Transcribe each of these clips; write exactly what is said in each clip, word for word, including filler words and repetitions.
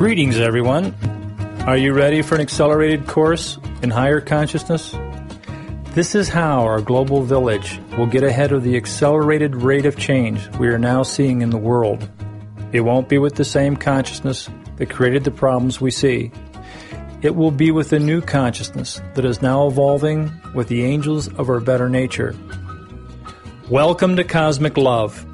Greetings, everyone. Are you ready for an accelerated course in higher consciousness? This is how our global village will get ahead of the accelerated rate of change we are now seeing in the world. It won't be with the same consciousness that created the problems we see. It will be with a new consciousness that is now evolving with the angels of our better nature. Welcome to Cosmic Love.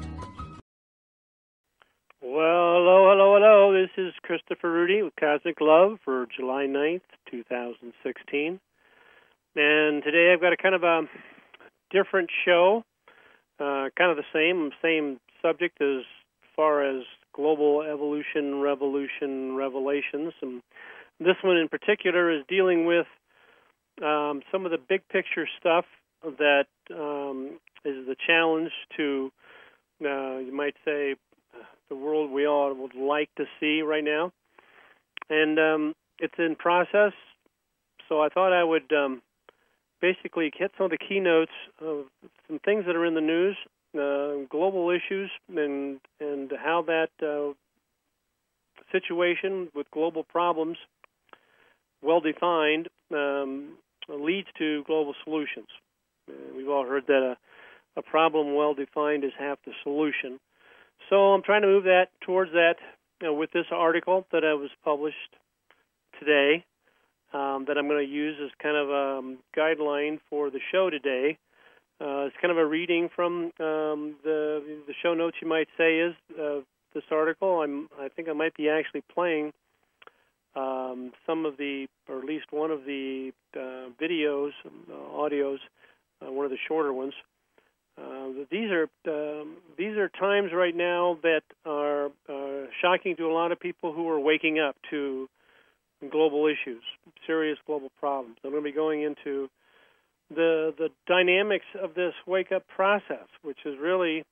Well, hello, hello, hello. This is Christopher Rudy with Cosmic Love for July ninth, two thousand sixteen. And today I've got a kind of a different show, uh, kind of the same, same subject as far as global evolution, revolution, revelations. And this one in particular is dealing with um, some of the big picture stuff that um, is the challenge to, uh, you might say, the world we all would like to see right now. And um, it's in process, so I thought I would um, basically hit some of the keynotes of some things that are in the news, uh, global issues, and and how that uh, situation with global problems, well-defined, um, leads to global solutions. Uh, we've all heard that a, a problem well-defined is half the solution. So I'm trying to move that towards that uh, with this article that I was published today um, that I'm going to use as kind of a um, guideline for the show today. Uh, it's kind of a reading from um, the the show notes, you might say, is uh, this article. I'm I think I might be actually playing um, some of the, or at least one of the uh, videos, uh, audios, uh, one of the shorter ones. Uh, these are um, these are times right now that are uh, shocking to a lot of people who are waking up to global issues, serious global problems. I'm going to be going into the the dynamics of this wake-up process, which is really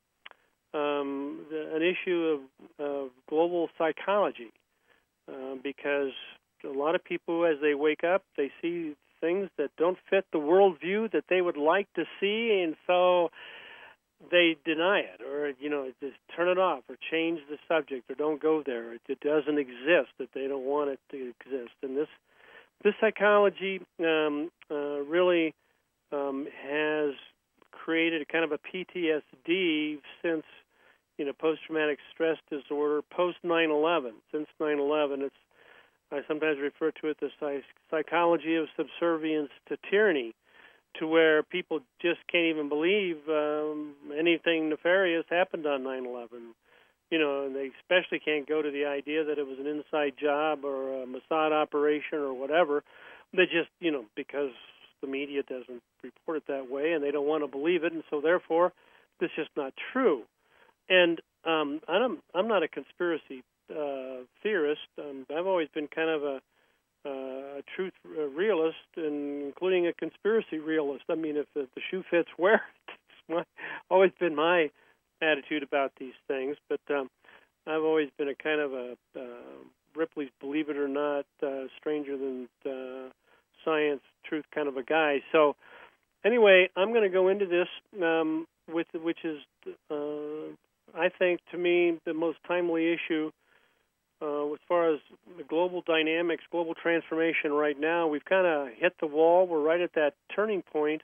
um, the, an issue of, of global psychology, uh, because a lot of people, as they wake up, they see things that don't fit the worldview that they would like to see, and so they deny it, or, you know, just turn it off, or change the subject, or don't go there. It, it doesn't exist, that they don't want it to exist. And this this psychology um, uh, really um, has created a kind of a P T S D since, you know, post-traumatic stress disorder, post nine eleven. Since nine eleven, it's I sometimes refer to it as the psychology of subservience to tyranny, to where people just can't even believe um, anything nefarious happened on nine eleven. You know, and they especially can't go to the idea that it was an inside job or a Mossad operation or whatever. They just, you know, because the media doesn't report it that way and they don't want to believe it, and so therefore it's just not true. And um, I'm, I'm not a conspiracy Uh, theorist. Um, I've always been kind of a, uh, a truth realist, and including a conspiracy realist. I mean, if the, the shoe fits, wear it. It's my, always been my attitude about these things. But um, I've always been a kind of a uh, Ripley's Believe It or Not, uh, stranger than uh, science, truth kind of a guy. So anyway, I'm going to go into this um, with which is, uh, I think, to me, the most timely issue. Uh, as far as the global dynamics, global transformation right now, we've kind of hit the wall. We're right at that turning point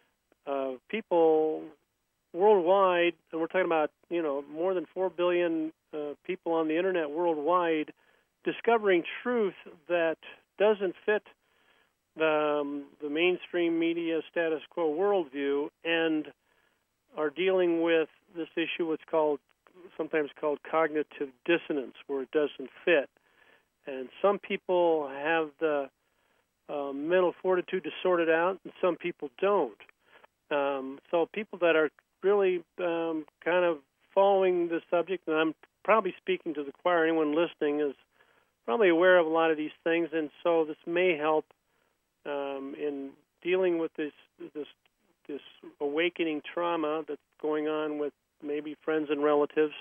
of people worldwide, and we're talking about, you know, more than four billion uh, people on the internet worldwide discovering truth that doesn't fit the, um, the mainstream media status quo worldview, and are dealing with this issue, what's called sometimes called cognitive dissonance, where it doesn't fit. And some people have the uh, mental fortitude to sort it out, and some people don't. Um, so people that are really um, kind of following the subject, and I'm probably speaking to the choir, anyone listening is probably aware of a lot of these things, and so this may help um, in dealing with this, this, this awakening trauma that's going on with maybe friends and relatives,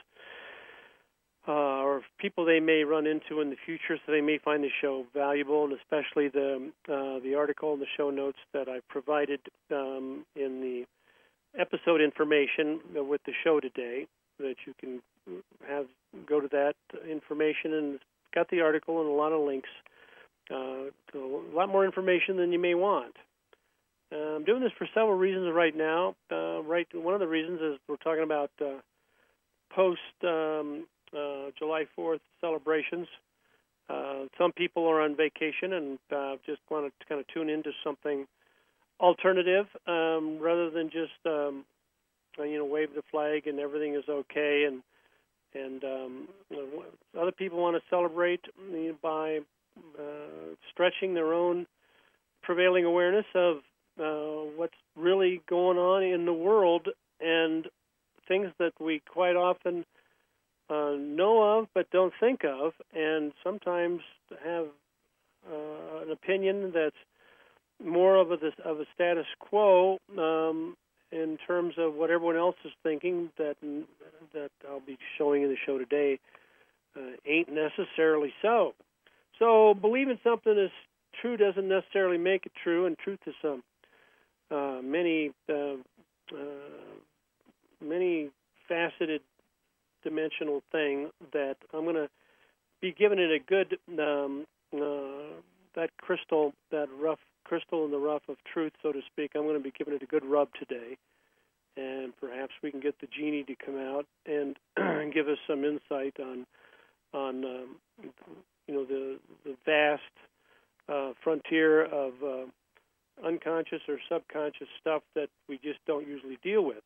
uh, or people they may run into in the future, so they may find the show valuable, and especially the uh, the article and the show notes that I provided um, in the episode information with the show today, that you can have go to that information and got the article and a lot of links, uh, to a lot more information than you may want. Uh, I'm doing this for several reasons right now. Uh, right, one of the reasons is we're talking about uh, post um, uh, July fourth celebrations. Uh, some people are on vacation and uh, just want to kind of tune into something alternative um, rather than just um, you know wave the flag and everything is okay. And and um, you know, other people want to celebrate you know, by uh, stretching their own prevailing awareness of uh, what's really going on in the world and things that we quite often Uh, know of but don't think of, and sometimes have uh, an opinion that's more of a of a status quo um, in terms of what everyone else is thinking. That that I'll be showing in the show today uh, ain't necessarily so. So believing something is true doesn't necessarily make it true, and truth is some uh, many uh, uh, many faceted dimensional thing that I'm going to be giving it a good, um, uh, that crystal, that rough crystal in the rough of truth, so to speak. I'm going to be giving it a good rub today, and perhaps we can get the genie to come out and give us some insight on, on um, you know, the the vast uh, frontier of uh, unconscious or subconscious stuff that we just don't usually deal with.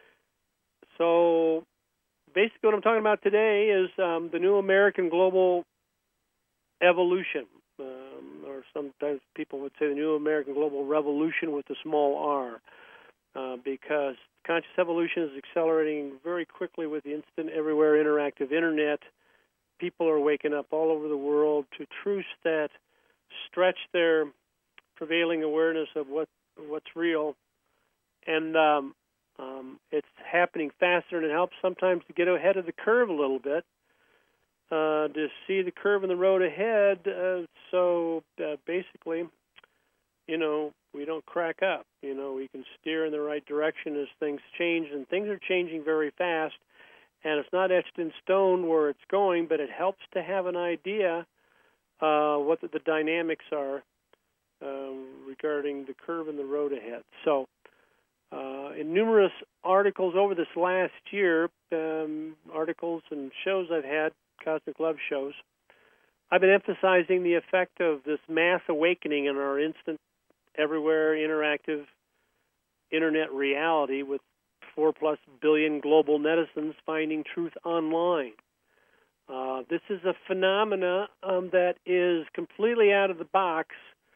So basically what I'm talking about today is um, the new American global evolution, um, or sometimes people would say the new American global revolution with a small r, uh, because conscious evolution is accelerating very quickly with the instant, everywhere, interactive internet. People are waking up all over the world to truths that stretch their prevailing awareness of what what's real, and um, Um, it's happening faster, and it helps sometimes to get ahead of the curve a little bit, uh, to see the curve in the road ahead, uh, so uh, basically, you know, we don't crack up. You know, we can steer in the right direction as things change, and things are changing very fast, and it's not etched in stone where it's going, but it helps to have an idea uh, what the, the dynamics are um, regarding the curve in the road ahead. So, Uh, in numerous articles over this last year, um, articles and shows I've had, Cosmic Love shows, I've been emphasizing the effect of this mass awakening in our instant, everywhere, interactive internet reality with four plus billion global netizens finding truth online. Uh, this is a phenomena um, that is completely out of the box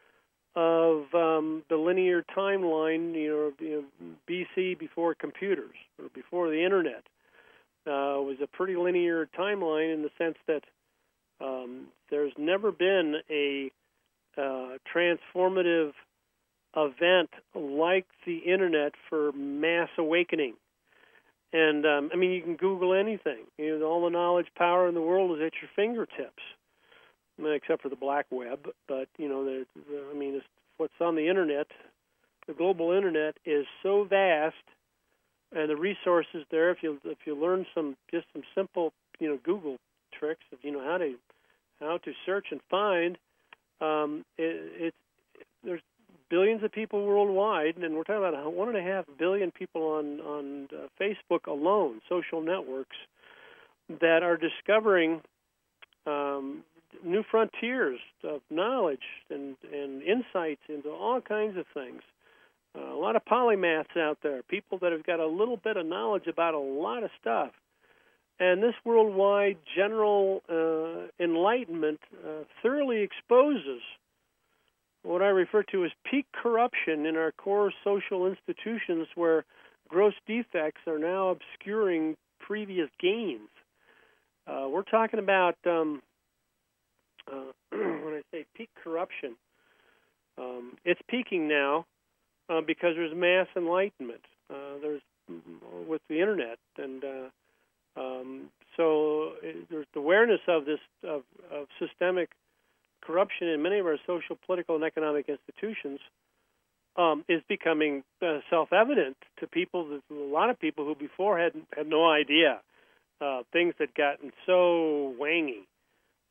of um, the linear timeline, you know, you know, B C, before computers or before the internet. Uh, was a pretty linear timeline in the sense that um, there's never been a uh, transformative event like the internet for mass awakening. And um, I mean, you can Google anything. You know, all the knowledge power in the world is at your fingertips, except for the black web. But you know, the, the, I mean, it's, what's on the internet, the global internet, is so vast, and the resources there. If you if you learn some just some simple you know Google tricks of you know how to how to search and find, um, it, it there's billions of people worldwide, and we're talking about one and a half billion people on on uh, Facebook alone, social networks, that are discovering Um, new frontiers of knowledge and, and insights into all kinds of things. Uh, a lot of polymaths out there, people that have got a little bit of knowledge about a lot of stuff. And this worldwide general uh, enlightenment uh, thoroughly exposes what I refer to as peak corruption in our core social institutions, where gross defects are now obscuring previous gains. Uh, we're talking about um, Uh, when I say peak corruption, um, it's peaking now uh, because there's mass enlightenment. Uh, there's with the internet, and uh, um, so it, there's the awareness of this of, of systemic corruption in many of our social, political, and economic institutions um, is becoming uh, self-evident to people. A lot of people who before had had no idea. Uh, things had gotten so wangy.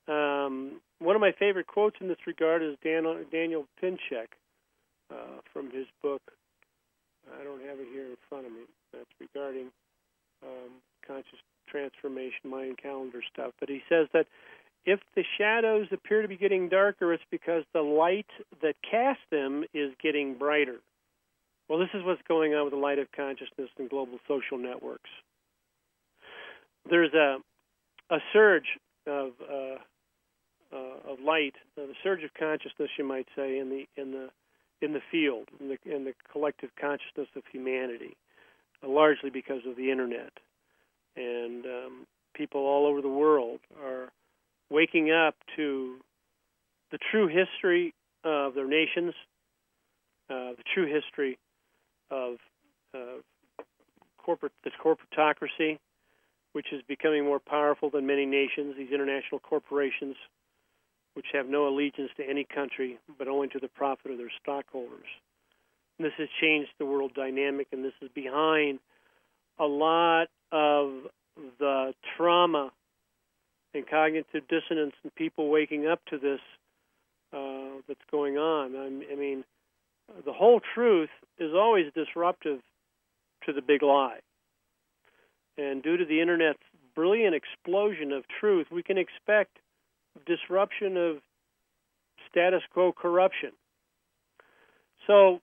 Um, one of my favorite quotes in this regard is Dan, Daniel Pinchek uh, from his book. I don't have it here in front of me. That's regarding um, conscious transformation, mind calendar stuff. But he says that if the shadows appear to be getting darker, it's because the light that casts them is getting brighter. Well, this is what's going on with the light of consciousness and global social networks. There's a a surge of uh, uh, of light, uh, the surge of consciousness, you might say, in the in the in the field, in the in the collective consciousness of humanity, uh, largely because of the internet, and um, people all over the world are waking up to the true history of their nations, uh, the true history of uh, corporate the corporatocracy, which is becoming more powerful than many nations, these international corporations, which have no allegiance to any country, but only to the profit of their stockholders. And this has changed the world dynamic, and this is behind a lot of the trauma and cognitive dissonance and people waking up to this uh, that's going on. I mean, the whole truth is always disruptive to the big lie. And due to the Internet's brilliant explosion of truth, we can expect disruption of status quo corruption. So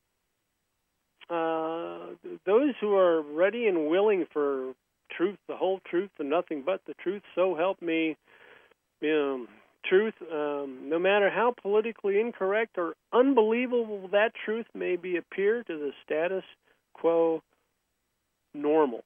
uh, those who are ready and willing for truth, the whole truth, and nothing but the truth, so help me, you know, truth, um, no matter how politically incorrect or unbelievable that truth may be appear to the status quo normal.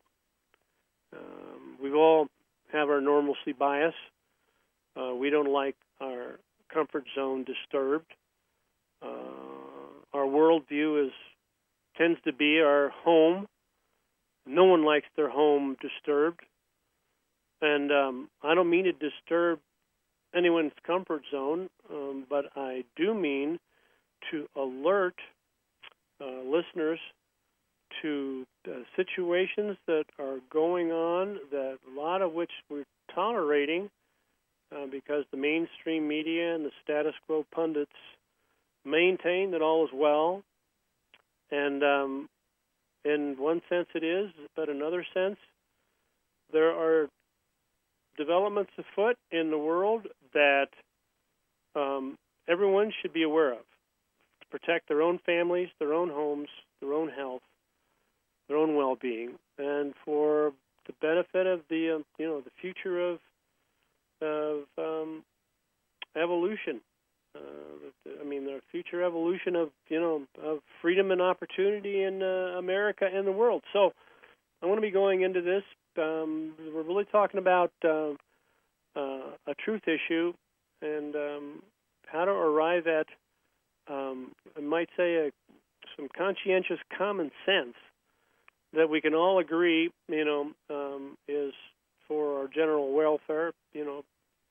Um, we all have our normalcy bias. Uh, we don't like our comfort zone disturbed. Uh, our worldview is tends to be our home. No one likes their home disturbed. And um, I don't mean to disturb anyone's comfort zone, um, but I do mean to alert uh, listeners to uh, situations that are going on, that a lot of which we're tolerating uh, because the mainstream media and the status quo pundits maintain that all is well. And um, in one sense it is, but in another sense there are developments afoot in the world that um, everyone should be aware of to protect their own families, their own homes, their own health, their own well-being, and for the benefit of the um, you know the future of of um, evolution. Uh, I mean, the future evolution of you know of freedom and opportunity in uh, America and the world. So, I want to be going into this. Um, we're really talking about uh, uh, a truth issue and um, how to arrive at, um, I might say, a, some conscientious common sense that we can all agree, you know, um, is for our general welfare, you know,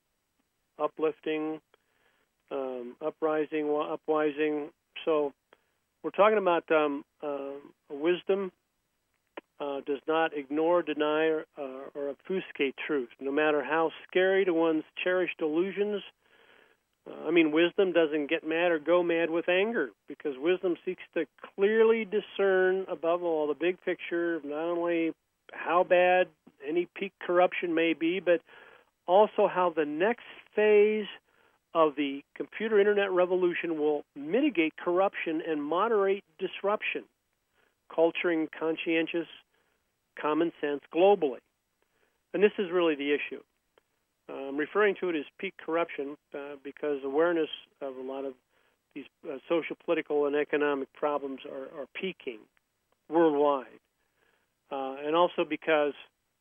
uplifting, um, uprising, upwising. So we're talking about um, uh, wisdom. Uh, does not ignore, deny, or, uh, or obfuscate truth, no matter how scary to one's cherished illusions. Uh, I mean, wisdom doesn't get mad or go mad with anger, because wisdom seeks to clearly discern, above all, the big picture of not only how bad any peak corruption may be, but also how the next phase of the computer internet revolution will mitigate corruption and moderate disruption, culturing conscientious common sense globally. And this is really the issue. I'm referring to it as peak corruption uh, because awareness of a lot of these uh, social, political, and economic problems are, are peaking worldwide. Uh, and also because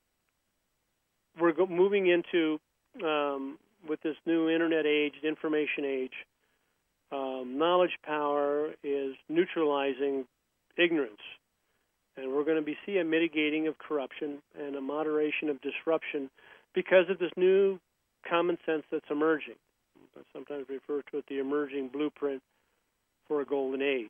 we're go- moving into, um, with this new internet age, information age, um, knowledge power is neutralizing ignorance. And we're going to be see a mitigating of corruption and a moderation of disruption because of this new common sense that's emerging. I sometimes refer to it the emerging blueprint for a golden age.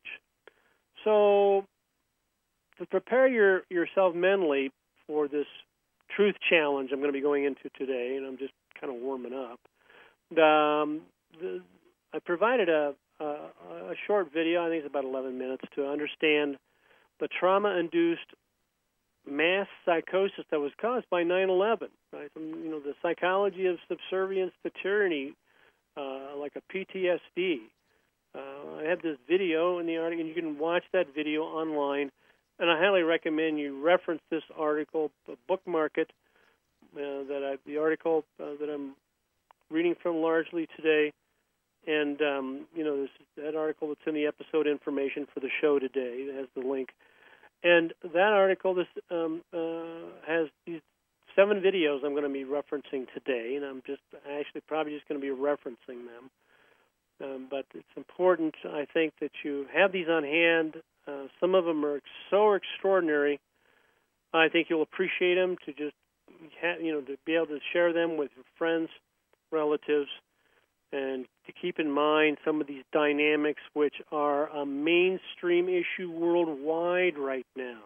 So to prepare your, yourself mentally for this truth challenge I'm going to be going into today, and I'm just kind of warming up, um, the, I provided a, a, a short video, I think it's about eleven minutes, to understand the trauma-induced mass psychosis that was caused by nine eleven. Right? You know, the psychology of subservience to tyranny, uh, like a P T S D. Uh, I have this video in the article, and you can watch that video online. And I highly recommend you reference this article, bookmark it. Uh, that I, the article uh, that I'm reading from largely today, and um, you know, this, that article that's in the episode information for the show today. It has the link, and that article this um, uh, has these seven videos I'm going to be referencing today, and I'm just actually probably just going to be referencing them. Um, but it's important, I think, that you have these on hand. Uh, some of them are so extraordinary. I think you'll appreciate them to just have, you know, to be able to share them with your friends, relatives, and to keep in mind some of these dynamics which are a mainstream issue worldwide right now.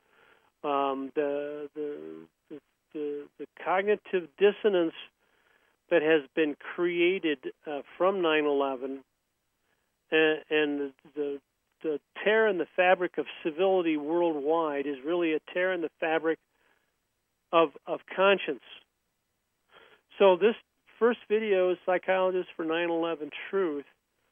Um, the, the, the, the, the cognitive dissonance that has been created uh, from nine eleven and, and the, the tear in the fabric of civility worldwide is really a tear in the fabric of of conscience. So this first video is Psychologists for nine eleven Truth.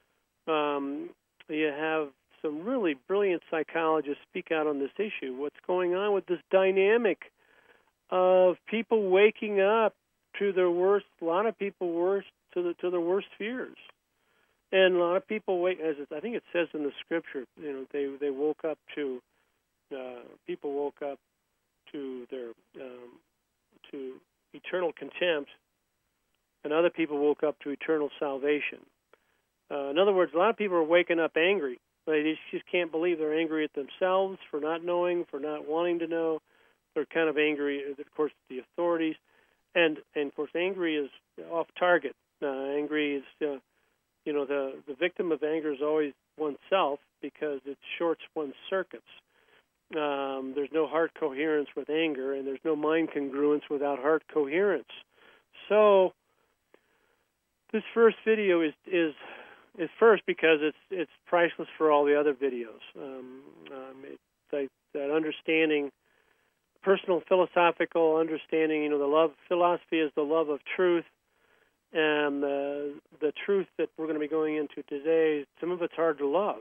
Um, you have some really brilliant psychologists speak out on this issue. What's going on with this dynamic of people waking up to their worst, a lot of people worst to the to their worst fears. And a lot of people wake, as it, I think it says in the scripture, you know, they they woke up to, uh, people woke up to their um, to eternal contempt, and other people woke up to eternal salvation. Uh, in other words, a lot of people are waking up angry. They just, just can't believe they're angry at themselves for not knowing, for not wanting to know. They're kind of angry, of course, at the authorities, and and of course, angry is off target. Uh, angry is, uh, you know, the the victim of anger is always oneself because it shorts one's circuits. Um, there's no heart coherence with anger, and there's no mind congruence without heart coherence. So this first video is is is first because it's it's priceless for all the other videos. Um, um, it, that, that understanding, personal philosophical understanding. You know, the love philosophy is the love of truth, and the the truth that we're going to be going into today. Some of it's hard to love.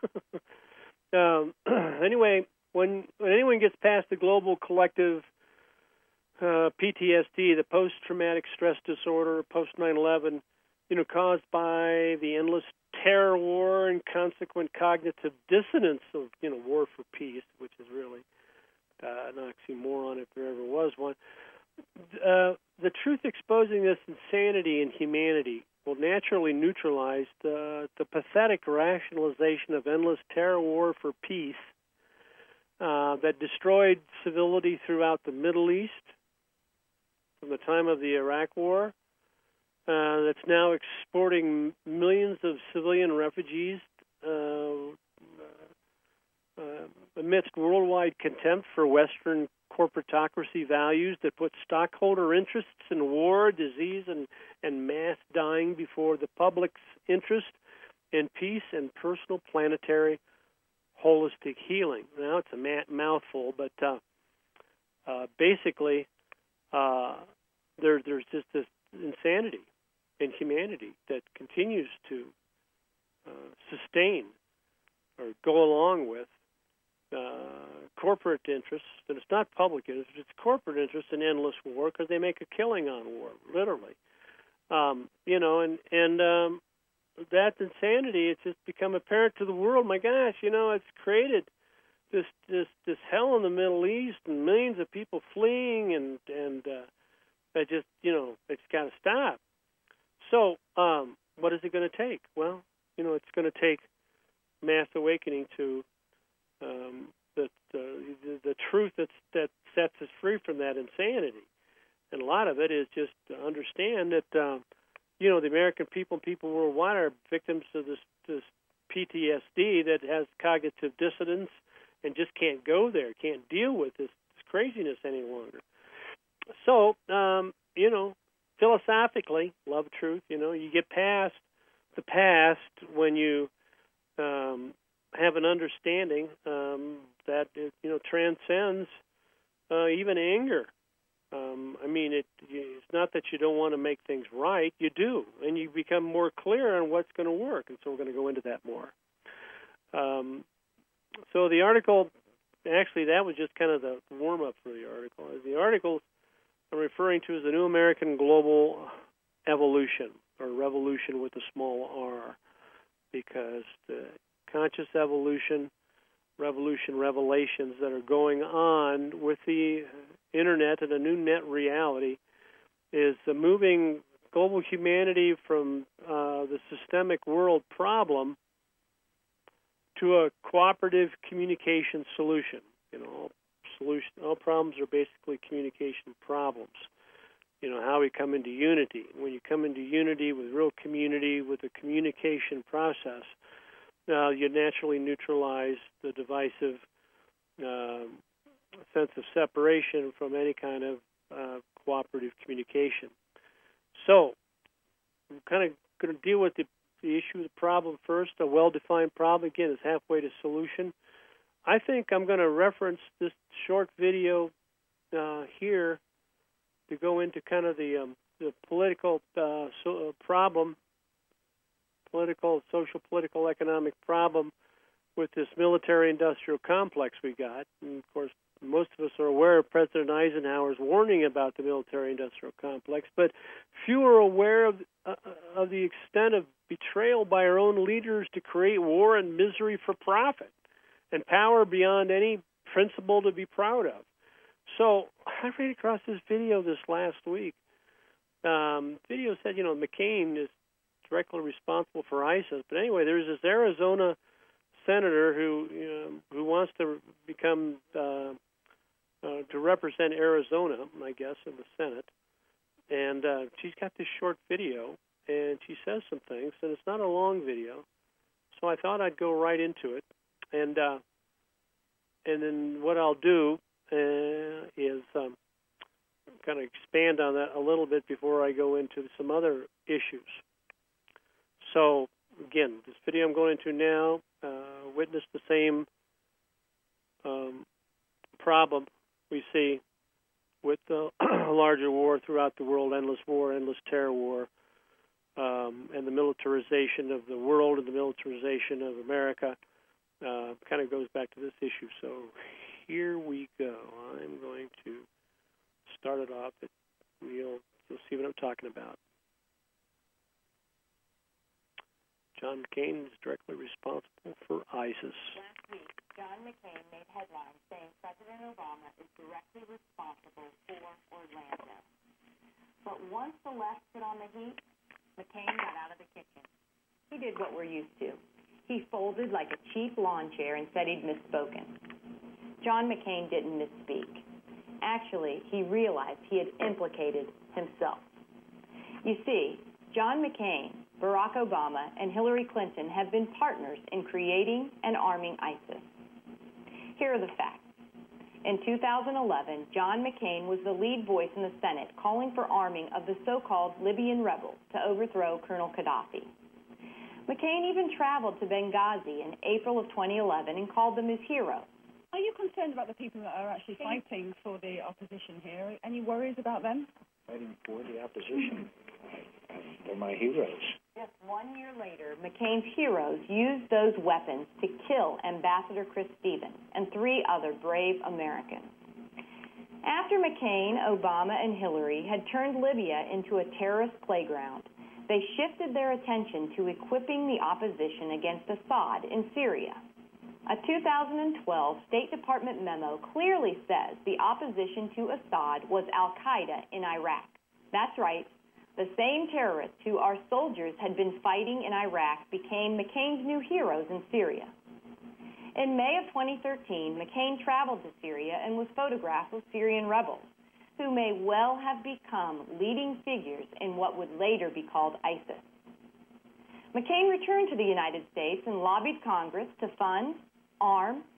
um, anyway. When, when anyone gets past the global collective uh, P T S D, the post-traumatic stress disorder, post nine eleven, you know, caused by the endless terror war and consequent cognitive dissonance of, you know, war for peace, which is really uh, an oxymoron if there ever was one. Uh, the truth exposing this insanity in humanity will naturally neutralize the, the pathetic rationalization of endless terror war for peace Uh, that destroyed civility throughout the Middle East from the time of the Iraq War, uh, that's now exporting millions of civilian refugees uh, uh, amidst worldwide contempt for Western corporatocracy values that put stockholder interests in war, disease, and, and mass dying before the public's interest in peace and personal planetary holistic healing. Now, it's a ma- mouthful, but uh, uh, basically, uh, there, there's just this insanity in humanity that continues to uh, sustain or go along with uh, corporate interests, and it's not public interests, it's corporate interests in endless war because they make a killing on war, literally. Um, you know, and, and um, that insanity, it's just become apparent to the world. My gosh, you know, it's created this this this hell in the Middle East and millions of people fleeing, and and uh, that just, you know, it's got to stop. So, um, what is it going to take? Well, you know, it's going to take mass awakening to um, the, the the truth that's, that sets us free from that insanity, and a lot of it is just to understand that. Um, You know, the American people and people worldwide are victims of this, this P T S D that has cognitive dissonance and just can't go there, can't deal with this, this craziness any longer. So, um, you know, philosophically, love truth. You know, you get past the past when you um, have an understanding um, that it, you know transcends uh, even anger. Um, I mean, it, it's not that you don't want to make things right. You do, and you become more clear on what's going to work. And so we're going to go into that more. Um, so the article, actually, that was just kind of the warm-up for the article. The article I'm referring to is the New American Global Evolution, or Revolution with a small r, because the conscious evolution, revolution, revelations that are going on with the Internet and a new net reality is uh, moving global humanity from uh, the systemic world problem to a cooperative communication solution. You know, all, solution, all problems are basically communication problems. You know, how we come into unity. When you come into unity with real community, with a communication process, uh, you naturally neutralize the divisive uh, sense of separation from any kind of uh, cooperative communication. So, I'm kind of going to deal with the, the issue, the problem first. A well-defined problem, again, is halfway to solution. I think I'm going to reference this short video uh, here to go into kind of the, um, the political uh, so, uh, problem, political, social, political, economic problem with this military-industrial complex we got. And, of course, most of us are aware of President Eisenhower's warning about the military-industrial complex, but few are aware of, uh, of the extent of betrayal by our own leaders to create war and misery for profit and power beyond any principle to be proud of. So I ran across this video this last week. Um, video said, you know, McCain is directly responsible for ISIS. But anyway, there's this Arizona senator who you know, who wants to become uh, uh, to represent Arizona, I guess, in the Senate. And uh, she's got this short video, and she says some things, and it's not a long video. So I thought I'd go right into it, and uh, and then what I'll do uh, is um, kind of expand on that a little bit before I go into some other issues. So again, this video I'm going into now uh, witnessed the same um, problem we see with the larger war throughout the world, endless war, endless terror war, um, and the militarization of the world and the militarization of America. Uh, kind of goes back to this issue. So here we go. I'm going to start it off. It, you'll, you'll see what I'm talking about. John McCain is directly responsible for ISIS. Last week, John McCain made headlines saying President Obama is directly responsible for Orlando. But once the left put on the heat, McCain got out of the kitchen. He did what we're used to. He folded like a cheap lawn chair and said he'd misspoken. John McCain didn't misspeak. Actually, he realized he had implicated himself. You see, John McCain, Barack Obama, and Hillary Clinton have been partners in creating and arming ISIS. Here are the facts. In two thousand eleven, John McCain was the lead voice in the Senate calling for arming of the so-called Libyan rebels to overthrow Colonel Gaddafi. McCain even traveled to Benghazi in April of twenty eleven and called them his heroes. Are you concerned about the people that are actually fighting for the opposition here? Any worries about them? Fighting for the opposition. They're my heroes. Just one year later, McCain's heroes used those weapons to kill Ambassador Chris Stevens and three other brave Americans. After McCain, Obama, and Hillary had turned Libya into a terrorist playground, they shifted their attention to equipping the opposition against Assad in Syria. A two thousand twelve State Department memo clearly says the opposition to Assad was al-Qaeda in Iraq. That's right. The same terrorists who our soldiers had been fighting in Iraq became McCain's new heroes in Syria. In May of twenty thirteen, McCain traveled to Syria and was photographed with Syrian rebels, who may well have become leading figures in what would later be called ISIS. McCain returned to the United States and lobbied Congress to fund, arm,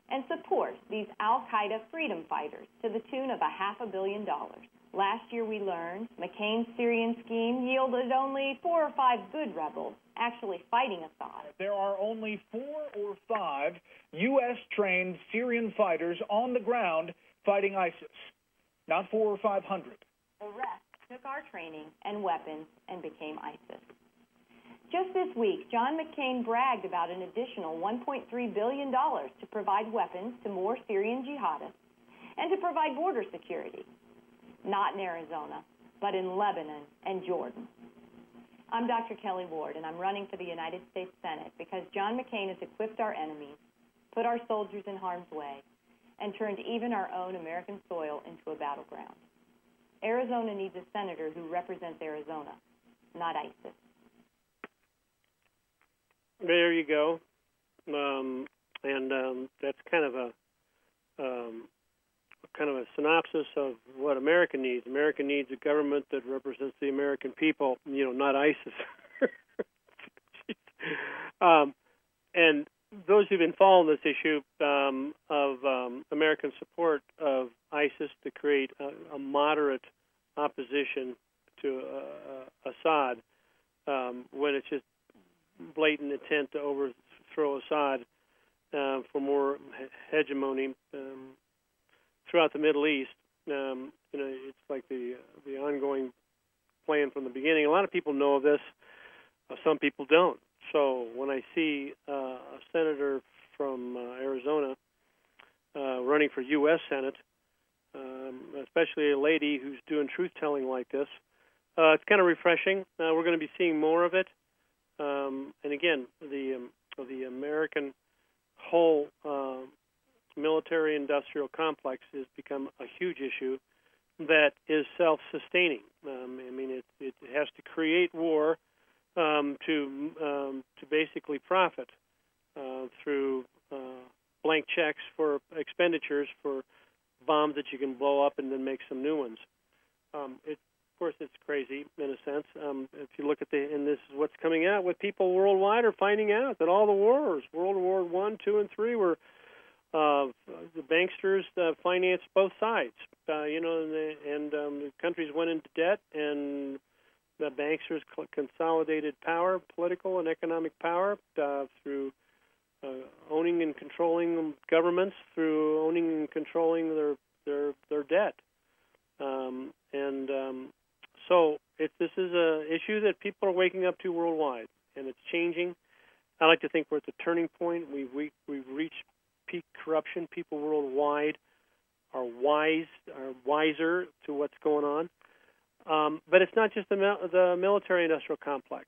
and support these al-Qaeda freedom fighters to the tune of a half a billion dollars. Last year we learned McCain's Syrian scheme yielded only four or five good rebels actually fighting Assad. There are only four or five U S-trained Syrian fighters on the ground fighting ISIS, not four or five hundred. The rest took our training and weapons and became ISIS. Just this week, John McCain bragged about an additional one point three billion dollars to provide weapons to more Syrian jihadists and to provide border security. Not in Arizona, but in Lebanon and Jordan. I'm Doctor Kelly Ward, and I'm running for the United States Senate because John McCain has equipped our enemies, put our soldiers in harm's way, and turned even our own American soil into a battleground. Arizona needs a senator who represents Arizona, not ISIS. There you go. Um, and um, that's kind of a um, kind of a synopsis of what America needs. America needs a government that represents the American people, you know, not ISIS. um, and those who've been following this issue um, of um, American support of ISIS to create a, a moderate opposition to uh, Assad, um, when it's just blatant intent to overthrow Assad uh, for more hegemony um, throughout the Middle East. Um, you know, it's like the the ongoing plan from the beginning. A lot of people know of this. Uh, some people don't. So when I see uh, a senator from uh, Arizona uh, running for U S Senate, um, especially a lady who's doing truth-telling like this, uh, it's kind of refreshing. Uh, we're going to be seeing more of it. Um, and again, the um, the American whole uh, military-industrial complex has become a huge issue that is self-sustaining. Um, I mean, it, it has to create war um, to um, to basically profit uh, through uh, blank checks for expenditures for bombs that you can blow up and then make some new ones. Um, it, of course, it's crazy in a sense. Um, if you look at the, and this is what's coming out, what people worldwide are finding out, that all the wars, World War One, Two, and Three, were uh, the banksters uh, financed both sides. Uh, you know, and, the, and um, the countries went into debt, and the banksters consolidated power, political and economic power, uh, through uh, owning and controlling governments, through owning and controlling their their their debt, um, and um, so it, this is a issue that people are waking up to worldwide, and it's changing. I like to think we're at the turning point. We've we, we've reached peak corruption. People worldwide are wise, are wiser to what's going on. Um, but it's not just the, the military-industrial complex.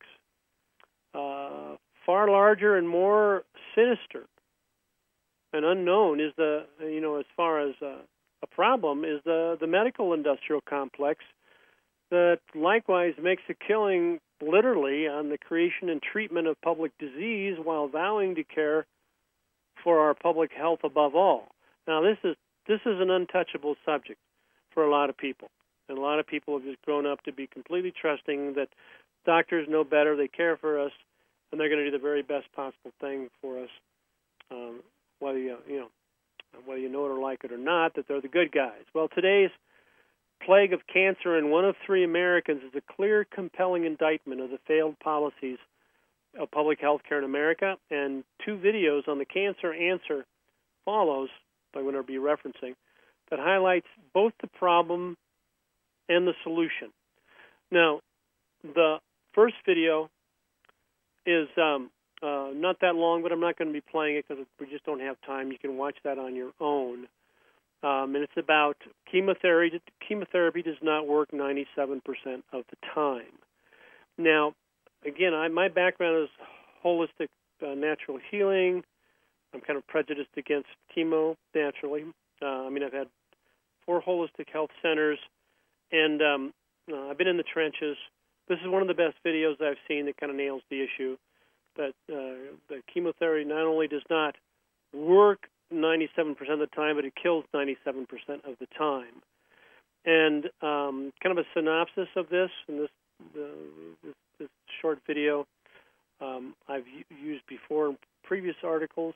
Uh, far larger and more sinister and unknown is the, you know, as far as uh, a problem, is the, the medical-industrial complex that likewise makes a killing literally on the creation and treatment of public disease while vowing to care for our public health above all. Now, this is this is an untouchable subject for a lot of people. And a lot of people have just grown up to be completely trusting that doctors know better, they care for us, and they're going to do the very best possible thing for us, um, whether you, you know, whether you know it or like it or not, that they're the good guys. Well, today's plague of cancer in one of three Americans is a clear, compelling indictment of the failed policies of public health care in America, and two videos on the cancer answer follows, I'm going to be referencing, that highlights both the problem and the solution. Now, the first video is um, uh, not that long, but I'm not going to be playing it because we just don't have time. You can watch that on your own. Um, and it's about chemotherapy. Chemotherapy does not work ninety-seven percent of the time. Now, again, I, my background is holistic uh, natural healing. I'm kind of prejudiced against chemo naturally. Uh, I mean, I've had four holistic health centers, and um, uh, I've been in the trenches. This is one of the best videos I've seen that kind of nails the issue. That uh, the chemotherapy not only does not work ninety-seven percent of the time, but it kills ninety-seven percent of the time. And um, kind of a synopsis of this, and this, uh, this, this short video um, I've used before in previous articles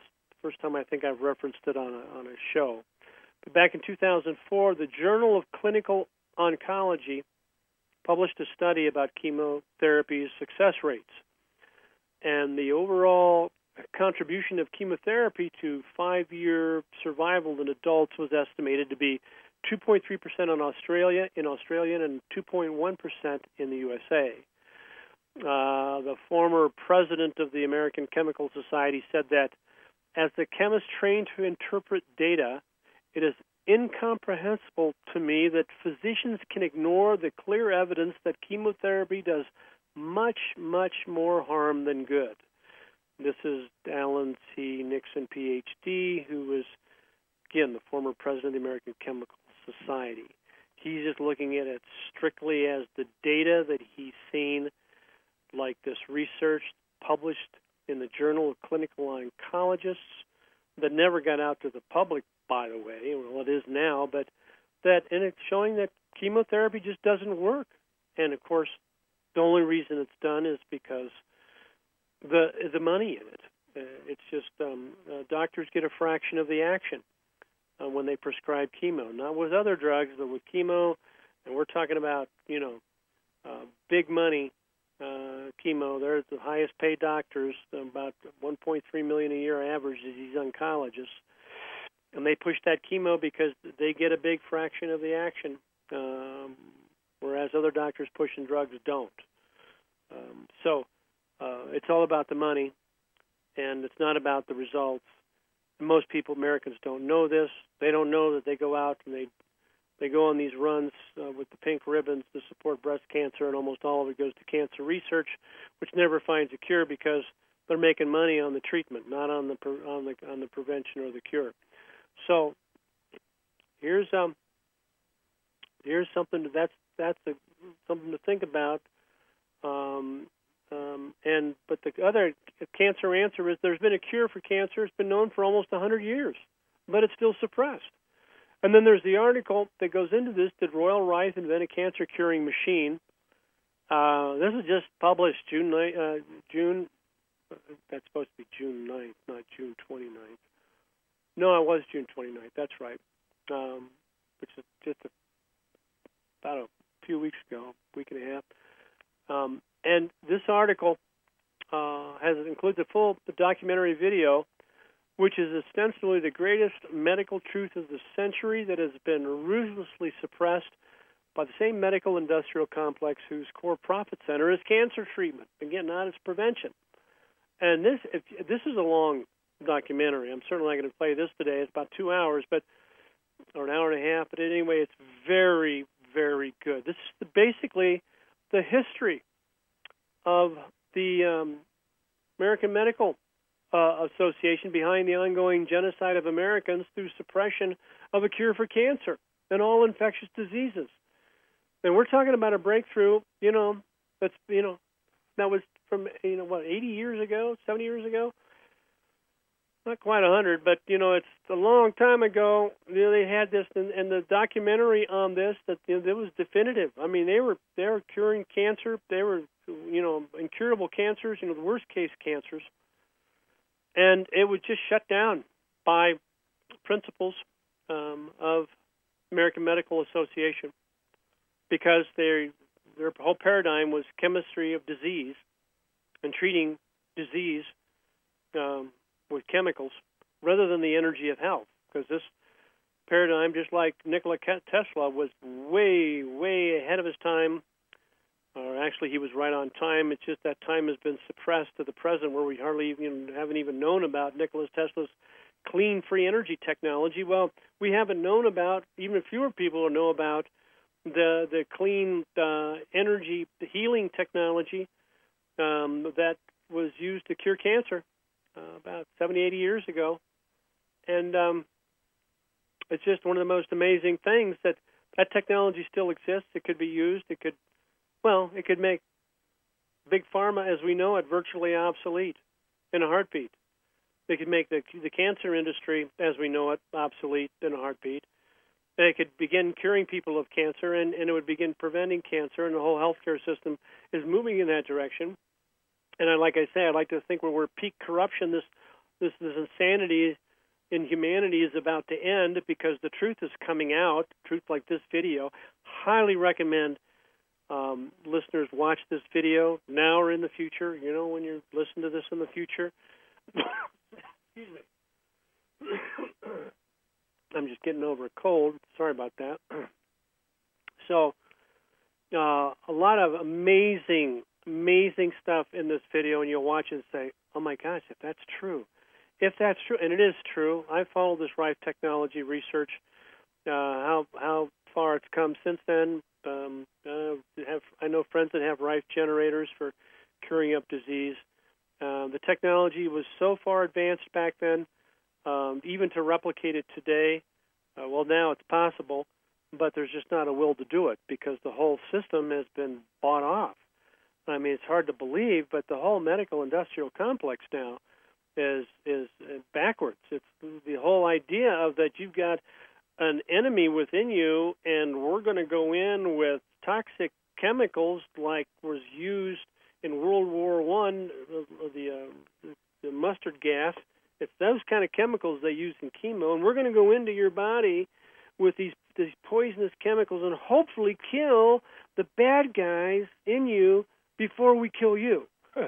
First time I think I've referenced it on a, on a show. But back in two thousand four, the Journal of Clinical Oncology published a study about chemotherapy's success rates. And the overall contribution of chemotherapy to five-year survival in adults was estimated to be two point three percent in Australia, in Australia, and two point one percent in the U S A. Uh, the former president of the American Chemical Society said that, as the chemist trained to interpret data, it is incomprehensible to me that physicians can ignore the clear evidence that chemotherapy does much, much more harm than good. This is Alan C. Nixon, P H D, who was, again, the former president of the American Chemical Society. He's just looking at it strictly as the data that he's seen, like this research published in the Journal of Clinical Oncologists that never got out to the public, by the way. Well, it is now, but that, and it's showing that chemotherapy just doesn't work. And, of course, the only reason it's done is because the the money in it. Uh, it's just um, uh, doctors get a fraction of the action uh, when they prescribe chemo. Not with other drugs, but with chemo, and we're talking about, you know, uh, big money uh, chemo. They're the highest paid doctors, about one point three million dollars a year average is these oncologists. And they push that chemo because they get a big fraction of the action, um, whereas other doctors pushing drugs don't. Um, so uh, it's all about the money, and it's not about the results. Most people, Americans, don't know this. They don't know that they go out and they they go on these runs uh, with the pink ribbons to support breast cancer, and almost all of it goes to cancer research, which never finds a cure because they're making money on the treatment, not on the on the on the prevention or the cure. So here's um here's something to, that's that's a, something to think about. Um, um, and but the other cancer answer is there's been a cure for cancer. It's been known for almost one hundred years, but it's still suppressed. And then there's the article that goes into this: did Royal Rife invent a cancer curing machine? Uh, this was just published June uh, June. That's supposed to be June ninth, not June twenty-ninth. No, it was June twenty-ninth. That's right, um, which is just a, about a few weeks ago, a week and a half. Um, and this article uh, has includes a full documentary video, which is ostensibly the greatest medical truth of the century that has been ruthlessly suppressed by the same medical industrial complex whose core profit center is cancer treatment. Again, not as prevention. And this if, this is a long documentary. I'm certainly not going to play this today. It's about two hours, but or an hour and a half. But anyway, it's very, very good. This is the, basically the history of the um, American Medical uh, Association behind the ongoing genocide of Americans through suppression of a cure for cancer and all infectious diseases. And we're talking about a breakthrough, you know, that's, you know, that was from, you know, what, eighty years ago, seventy years ago? Not quite a hundred, but, you know, it's a long time ago. You know, they had this, and, and the documentary on this, that, you know, it was definitive. I mean, they were they were curing cancer. They were, you know, incurable cancers, you know, the worst case cancers. And it was just shut down by principles um, of American Medical Association because they, their whole paradigm was chemistry of disease and treating disease um, with chemicals rather than the energy of health, because this paradigm, just like Nikola Tesla, was way, way ahead of his time, or actually he was right on time. It's just that time has been suppressed to the present where we hardly even haven't even known about Nikola Tesla's clean, free energy technology. Well, we haven't known about, even fewer people know about, the the clean uh, energy the healing technology um, that was used to cure cancer uh, about seventy, eighty years ago. And um, it's just one of the most amazing things that that technology still exists. It could be used. It could, well, it could make big pharma as we know it virtually obsolete in a heartbeat. They could make the the cancer industry as we know it obsolete in a heartbeat. They could begin curing people of cancer, and, and it would begin preventing cancer, and the whole healthcare system is moving in that direction. And I, like I say, I like to think we're, we're peak corruption. This this, this insanity in humanity is about to end because the truth is coming out, truth like this video. Highly recommend um, listeners watch this video now or in the future, you know, when you listen to this in the future. Excuse me. I'm just getting over a cold. Sorry about that. So, uh, a lot of amazing, amazing stuff in this video, and you'll watch it and say, oh my gosh, if that's true. If that's true, and it is true, I followed this Rife Technology research, uh, how how far it's come since then. Um, uh, have, I know friends that have Rife generators for curing up disease. Uh, the technology was so far advanced back then, um, even to replicate it today. Uh, well, now it's possible, but there's just not a will to do it because the whole system has been bought off. I mean, it's hard to believe, but the whole medical industrial complex now is is backwards. It's the whole idea of that you've got an enemy within you, and we're going to go in with toxic chemicals like was used in World War One, the, the, uh, the mustard gas. It's those kind of chemicals they use in chemo, and we're going to go into your body with these these poisonous chemicals and hopefully kill the bad guys in you before we kill you.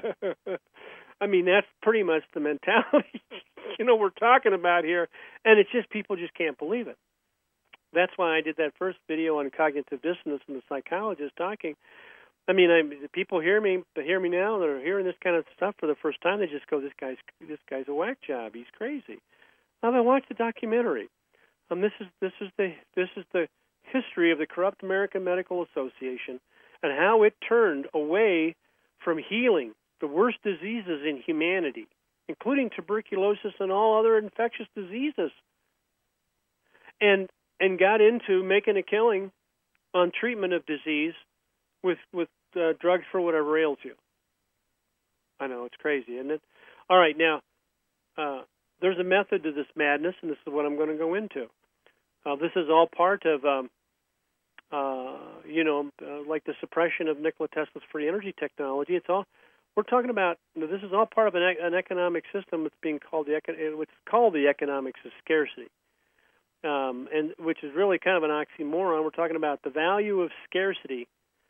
I mean, that's pretty much the mentality, you know, we're talking about here, and it's just people just can't believe it. That's why I did that first video on cognitive dissonance and the psychologist talking. I mean, I, people hear me, they hear me now, they're hearing this kind of stuff for the first time. They just go, "This guy's this guy's a whack job. He's crazy." Now, I watched the documentary. Um, this is this is the this is the history of the corrupt American Medical Association and how it turned away from healing the worst diseases in humanity, including tuberculosis and all other infectious diseases, and and got into making a killing on treatment of disease with with uh, drugs for whatever ails you. I know, it's crazy, isn't it? All right, now, uh, there's a method to this madness, and this is what I'm going to go into. Uh, this is all part of, um, uh, you know, uh, like the suppression of Nikola Tesla's free energy technology. It's all we're talking about. You know, this is all part of an, an economic system that's being called the what's called the economics of scarcity, um, and which is really kind of an oxymoron. We're talking about the value of scarcity.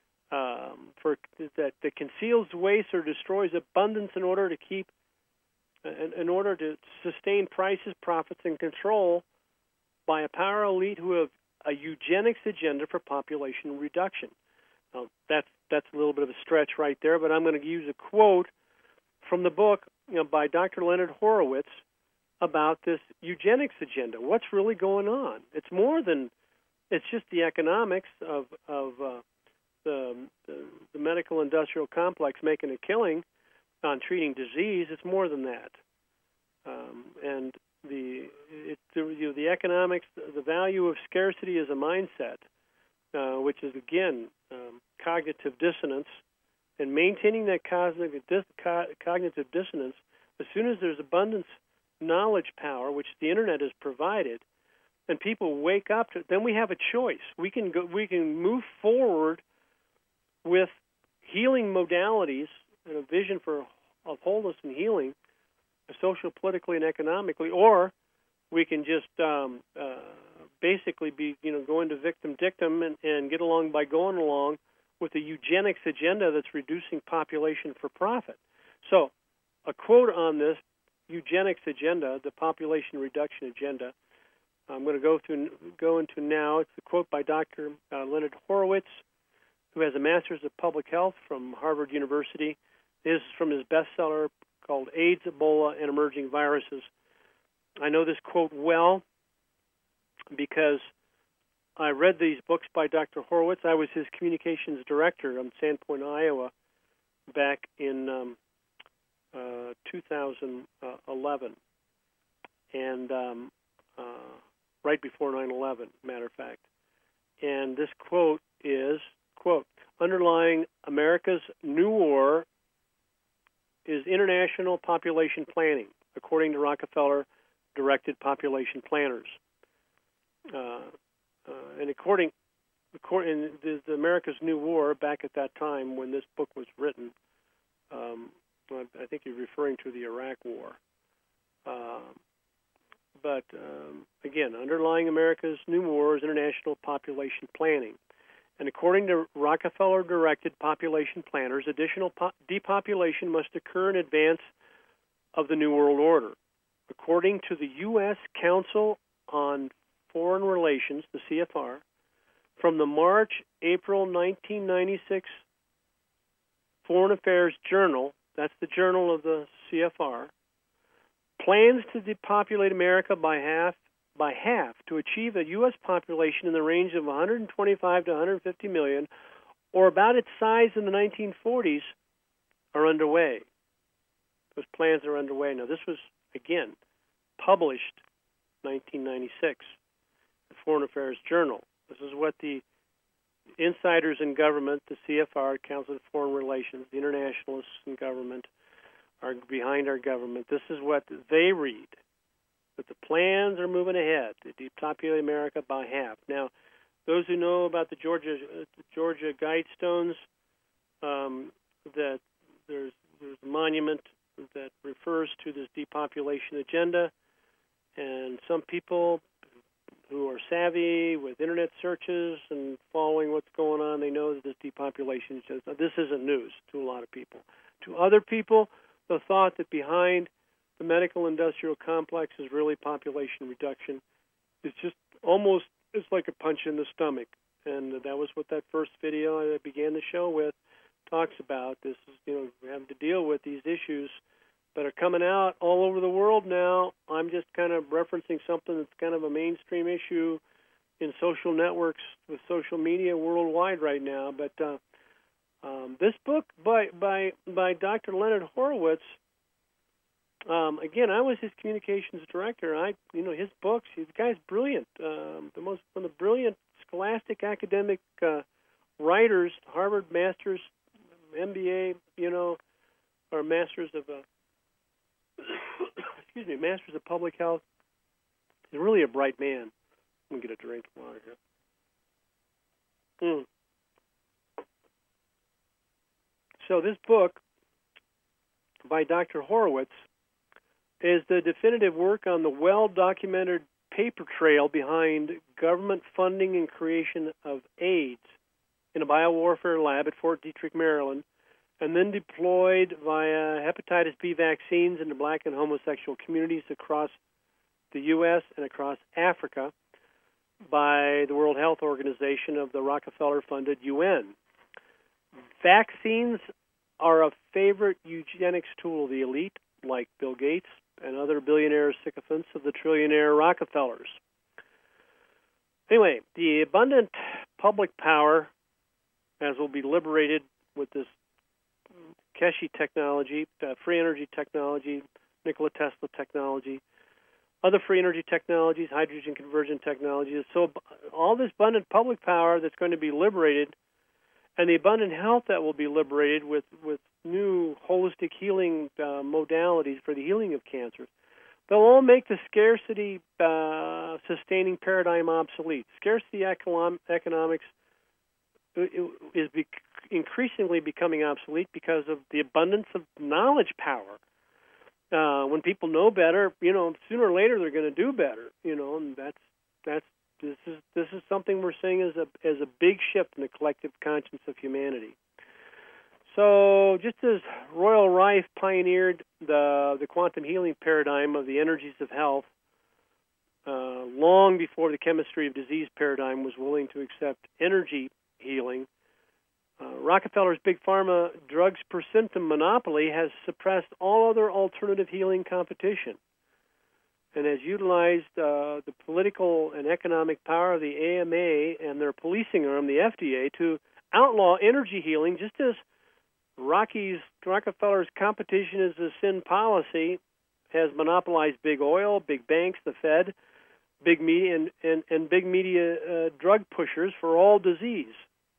Um, for that, that conceals waste or destroys abundance in order to keep, in, in order to sustain prices, profits, and control by a power elite who have a eugenics agenda for population reduction. Now, that's that's a little bit of a stretch right there, but I'm going to use a quote from the book, you know, by Doctor Leonard Horowitz about this eugenics agenda. What's really going on? It's more than it's just the economics of of uh, The, the, the medical industrial complex making a killing on treating disease. It's more than that. Um, and the, it, the, you know, the economics, the value of scarcity is a mindset, uh, which is, again, um, cognitive dissonance. And maintaining that cognitive, dis, co- cognitive dissonance, as soon as there's abundance knowledge power, which the Internet has provided, and people wake up to, then we have a choice. We can go, we can move forward with healing modalities and a vision for of wholeness and healing, social, politically, and economically, or we can just um, uh, basically be, you know, go into victim dictum and, and get along by going along with the eugenics agenda that's reducing population for profit. So, a quote on this eugenics agenda, the population reduction agenda, I'm going to go through go into now. It's a quote by Doctor Uh, Leonard Horowitz, who has a master's of public health from Harvard University. This is from his bestseller called AIDS, Ebola, and Emerging Viruses. I know this quote well because I read these books by Doctor Horowitz. I was his communications director in Sandpoint, Iowa, back in um, uh, two thousand eleven, and um, uh, right before nine eleven, matter of fact. And this quote is, quote, underlying America's new war is international population planning, according to Rockefeller-directed population planners. Uh, uh, and according, according the, the America's new war, back at that time when this book was written, um, I think you're referring to the Iraq War. Uh, but, um, again, underlying America's new war is international population planning. And according to Rockefeller-directed population planners, additional po- depopulation must occur in advance of the New World Order. According to the U S Council on Foreign Relations, the C F R, from the March-April nineteen ninety-six Foreign Affairs Journal, that's the journal of the C F R, plans to depopulate America by half by half to achieve a U S population in the range of one hundred twenty-five to one hundred fifty million, or about its size in the nineteen forties, are underway. Those plans are underway. Now, this was, again, published nineteen ninety-six, the Foreign Affairs Journal. This is what the insiders in government, the C F R, Council of Foreign Relations, the internationalists in government, are behind our government. This is what they read, that the plans are moving ahead to depopulate America by half. Now, those who know about the Georgia uh, the Georgia Guidestones, um, that there's there's a monument that refers to this depopulation agenda, and some people who are savvy with internet searches and following what's going on, they know that this depopulation is just, this isn't news to a lot of people. To other people, the thought that behind the medical industrial complex is really population reduction is just almost, it's like a punch in the stomach. And that was what that first video I began the show with talks about. This is, you know, we're having to deal with these issues that are coming out all over the world now. I'm just kind of referencing something that's kind of a mainstream issue in social networks with social media worldwide right now. But uh, um, this book by by by Doctor Leonard Horowitz, um, again, I was his communications director. I, you know, his books. The guy's brilliant. Um, the most one of the brilliant scholastic academic uh, writers. Harvard masters, M B A, you know, or masters of. Uh, excuse me, Masters of Public Health. He's really a bright man. Let me get a drink of water here. Mm. So this book by Doctor Horowitz is the definitive work on the well-documented paper trail behind government funding and creation of AIDS in a biowarfare lab at Fort Detrick, Maryland, and then deployed via hepatitis B vaccines into black and homosexual communities across the U S and across Africa by the World Health Organization of the Rockefeller-funded U N. Vaccines are a favorite eugenics tool of the elite, like Bill Gates and other billionaire sycophants of the trillionaire Rockefellers. Anyway, the abundant public power, as will be liberated with this Keshe technology, uh, free energy technology, Nikola Tesla technology, other free energy technologies, hydrogen conversion technologies. So all this abundant public power that's going to be liberated, and the abundant health that will be liberated with, with new holistic healing uh, modalities for the healing of cancer, they'll all make the scarcity uh, sustaining paradigm obsolete. Scarcity econ- economics is be- increasingly becoming obsolete because of the abundance of knowledge power. Uh, when people know better, you know, sooner or later they're going to do better. You know, and that's that's this is this is something we're seeing as a as a big shift in the collective conscience of humanity. So, just as Royal Rife pioneered the the quantum healing paradigm of the energies of health, uh, long before the chemistry of disease paradigm was willing to accept energy healing, uh, Rockefeller's big pharma drugs per symptom monopoly has suppressed all other alternative healing competition and has utilized uh, the political and economic power of the A M A and their policing arm, the F D A, to outlaw energy healing, just as Rocky's Rockefeller's competition is a sin policy has monopolized big oil, big banks, the Fed, big media, and, and, and big media uh, drug pushers for all disease.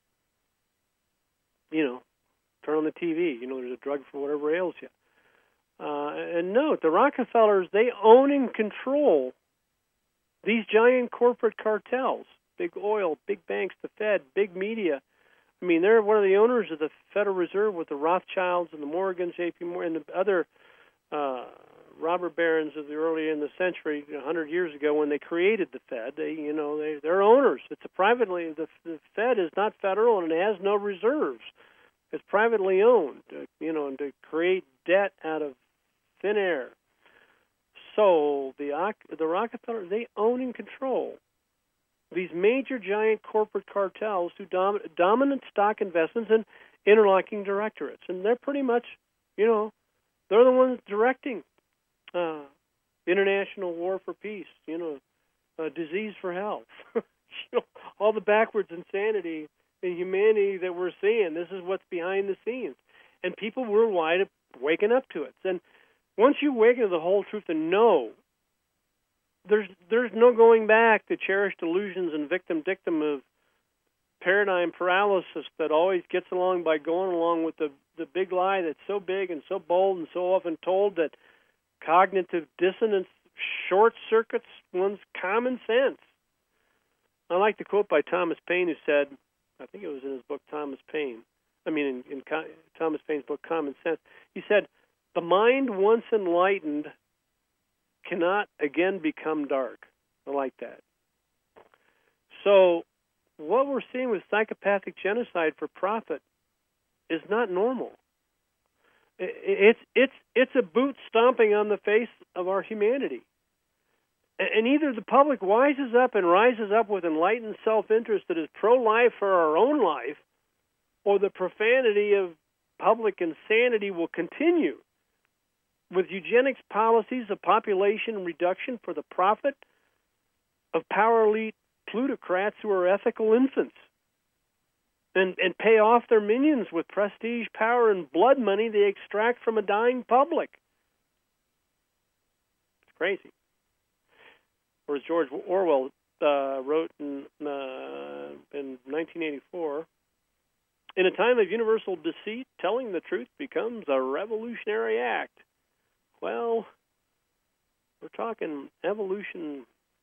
You know, turn on the T V, you know, there's a drug for whatever ails you. Uh, and note, the Rockefellers, they own and control these giant corporate cartels, big oil, big banks, the Fed, big media. I mean, they're one of the owners of the Federal Reserve with the Rothschilds and the Morgans, J P Morgan, and the other uh, robber barons of the early in the century, a hundred years ago, when they created the Fed. They, you know, they they're owners. It's a privately. The, the Fed is not federal and it has no reserves. It's privately owned. Uh, you know, and to create debt out of thin air. So the the Rockefellers, they own and control these major giant corporate cartels who dom- dominant stock investments and interlocking directorates, and they're pretty much, you know, they're the ones directing uh, international war for peace, you know, uh, disease for health, you know, all the backwards insanity in humanity that we're seeing. This is what's behind the scenes, and people worldwide are waking up to it. And once you awaken to the whole truth and know, there's there's no going back to cherished illusions and victim dictum of paradigm paralysis that always gets along by going along with the, the big lie that's so big and so bold and so often told that cognitive dissonance short circuits one's common sense. I like the quote by Thomas Paine, who said, I think it was in his book Thomas Paine, I mean in, in Co- Thomas Paine's book Common Sense, he said, the mind once enlightened cannot again become dark. I like that. So what we're seeing with psychopathic genocide for profit is not normal. It's it's it's a boot stomping on the face of our humanity. And either the public wises up and rises up with enlightened self-interest that is pro-life for our own life, or the profanity of public insanity will continue with eugenics policies of population reduction for the profit of power elite plutocrats who are ethical infants, and, and pay off their minions with prestige, power, and blood money they extract from a dying public. It's crazy. Or as George Orwell uh, wrote in, uh, in nineteen eighty-four, in a time of universal deceit, telling the truth becomes a revolutionary act. Well, we're talking evolution,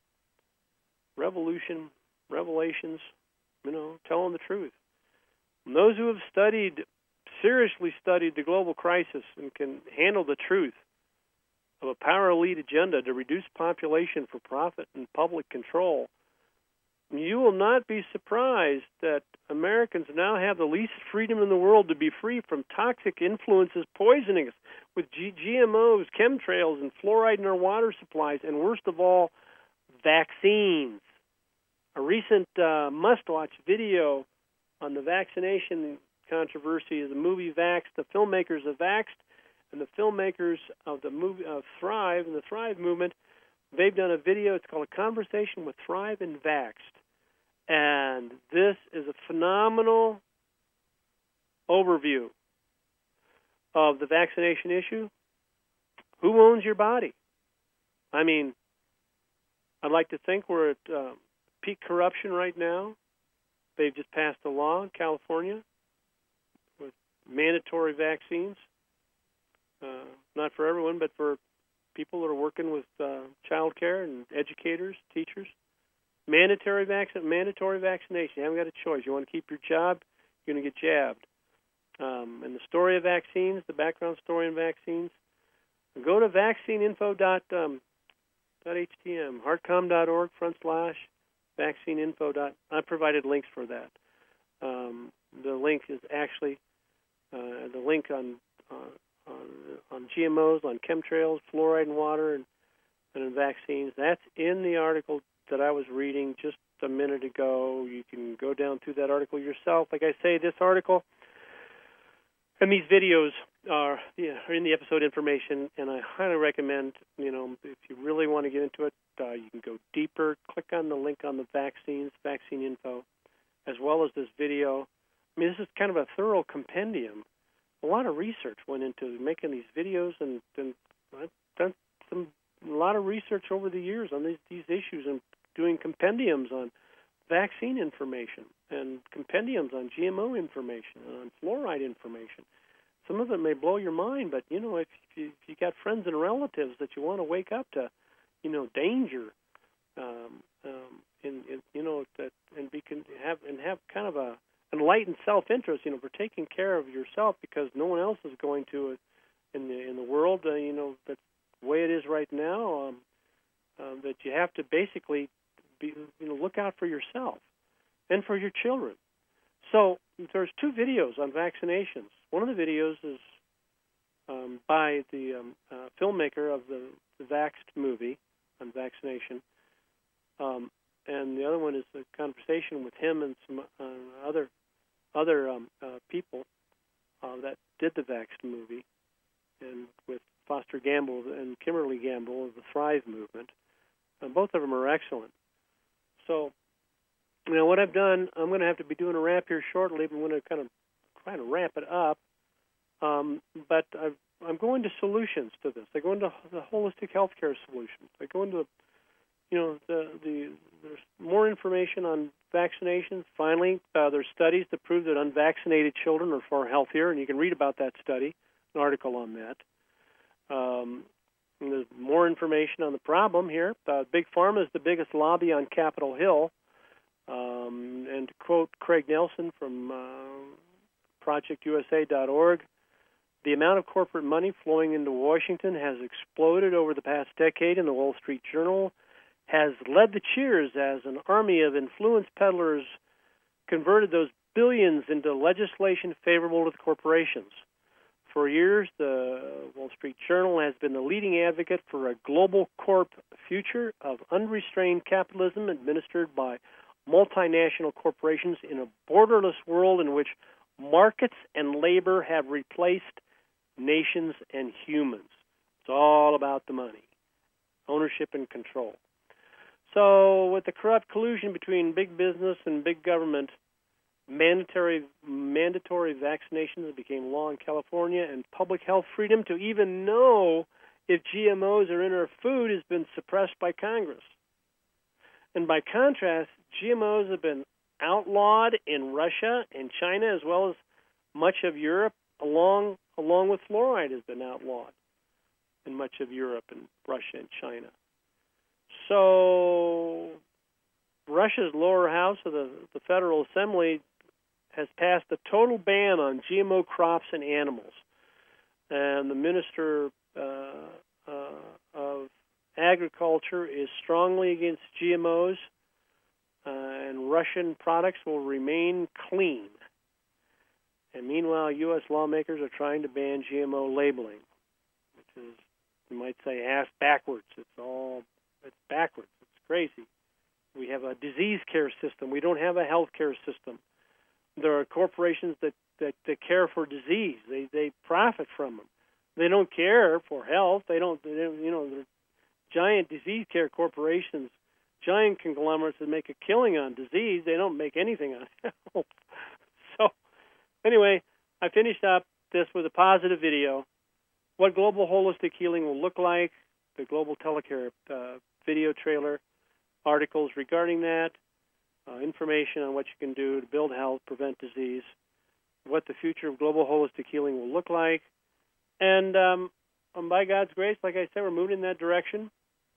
revolution, revelations, you know, telling the truth. And those who have studied, seriously studied the global crisis and can handle the truth of a power elite agenda to reduce population for profit and public control, you will not be surprised that Americans now have the least freedom in the world to be free from toxic influences poisoning us with G- GMOs, chemtrails, and fluoride in our water supplies, and worst of all, vaccines. A recent uh, must-watch video on the vaccination controversy is the movie Vaxxed. The filmmakers of Vaxxed and the filmmakers of the movie of Thrive and the Thrive movement, they've done a video. It's called A Conversation with Thrive and Vaxxed. And this is a phenomenal overview of the vaccination issue. Who owns your body? I mean, I'd like to think we're at uh, peak corruption right now. They've just passed a law in California with mandatory vaccines. Uh, not for everyone, but for people that are working with uh, child care and educators, teachers. Mandatory vac- mandatory vaccination. You haven't got a choice. You want to keep your job, you're going to get jabbed. Um, and the story of vaccines, the background story on vaccines, go to vaccine info dot h t m, heartcom dot org front slash vaccine info. I provided links for that. Um, the link is actually uh, the link on, uh, on on G M Os, on chemtrails, fluoride in water, and, and in vaccines. That's in the article that I was reading just a minute ago. You can go down through that article yourself. Like I say, this article and these videos are, yeah, are in the episode information, and I highly recommend, you know, if you really want to get into it, uh, you can go deeper. Click on the link on the vaccines, vaccine info, as well as this video. I mean, this is kind of a thorough compendium. A lot of research went into making these videos, and, and I've done some a lot of research over the years on these, these issues and doing compendiums on vaccine information and compendiums on G M O information and on fluoride information. Some of it may blow your mind, but, you know, if you, if you got friends and relatives that you want to wake up to, you know, danger, um, um, and, and you know, that and be can have and have kind of a enlightened self-interest, you know, for taking care of yourself because no one else is going to in the in the world, uh, you know, that's the way it is right now, um, uh, that you have to basically be, you know, look out for yourself and for your children. So there's two videos on vaccinations. One of the videos is um, by the um, uh, filmmaker of the, the Vaxxed movie on vaccination, um, and the other one is a conversation with him and some uh, other other um, uh, people uh, that did the Vaxxed movie, and with Foster Gamble and Kimberly Gamble of the Thrive movement. Uh, both of them are excellent. So, you know, what I've done, I'm going to have to be doing a wrap here shortly. I'm going to kind of try to wrap it up. Um, but I've, I'm going to solutions to this. I go into the holistic healthcare solutions. I go into, you know, the, the there's more information on vaccinations. Finally, uh, there's studies that prove that unvaccinated children are far healthier, and you can read about that study, an article on that. Um, and there's more information on the problem here. Uh, Big Pharma is the biggest lobby on Capitol Hill. Um, and to quote Craig Nelson from uh, project U S A dot org, the amount of corporate money flowing into Washington has exploded over the past decade, and the Wall Street Journal has led the cheers as an army of influence peddlers converted those billions into legislation favorable to the corporations. For years, the Wall Street Journal has been the leading advocate for a global corp future of unrestrained capitalism administered by multinational corporations in a borderless world in which markets and labor have replaced nations and humans. It's all about the money, ownership and control. So with the corrupt collusion between big business and big government, mandatory mandatory vaccinations became law in California, and public health freedom to even know if G M Os are in our food has been suppressed by Congress. And by contrast, G M Os have been outlawed in Russia and China, as well as much of Europe, along along with fluoride has been outlawed in much of Europe and Russia and China. So Russia's lower house of the, the Federal Assembly has passed a total ban on G M O crops and animals. And the Minister uh, uh, of Agriculture is strongly against G M Os, uh, and Russian products will remain clean. And meanwhile, U S lawmakers are trying to ban G M O labeling, which is, you might say, ass backwards. It's all, it's backwards. It's crazy. We have a disease care system. We don't have a health care system. There are corporations that, that, that care for disease. They they profit from them. They don't care for health. They don't, they don't you know, they're giant disease care corporations, giant conglomerates that make a killing on disease. They don't make anything on health. So anyway, I finished up this with a positive video. What global holistic healing will look like, the Global Telecare uh, video trailer, articles regarding that, uh, information on what you can do to build health, prevent disease, what the future of global holistic healing will look like. And, um, and by God's grace, like I said, we're moving in that direction.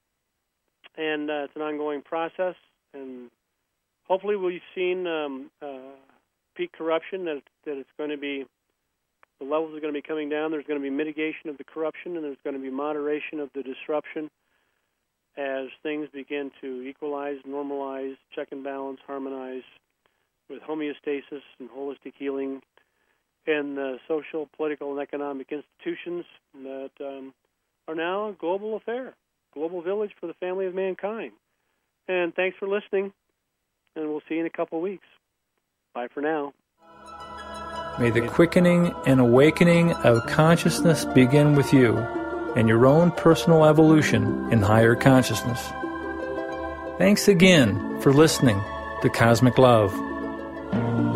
And uh, it's an ongoing process. And hopefully we've seen um, uh, peak corruption, that, that it's going to be, the levels are going to be coming down. There's going to be mitigation of the corruption, and there's going to be moderation of the disruption as things begin to equalize, normalize, check and balance, harmonize with homeostasis and holistic healing and the social, political, and economic institutions that um, are now a global affair, global village for the family of mankind. And thanks for listening, and we'll see you in a couple of weeks. Bye for now. May the quickening and awakening of consciousness begin with you and your own personal evolution in higher consciousness. Thanks again for listening to Cosmic Love.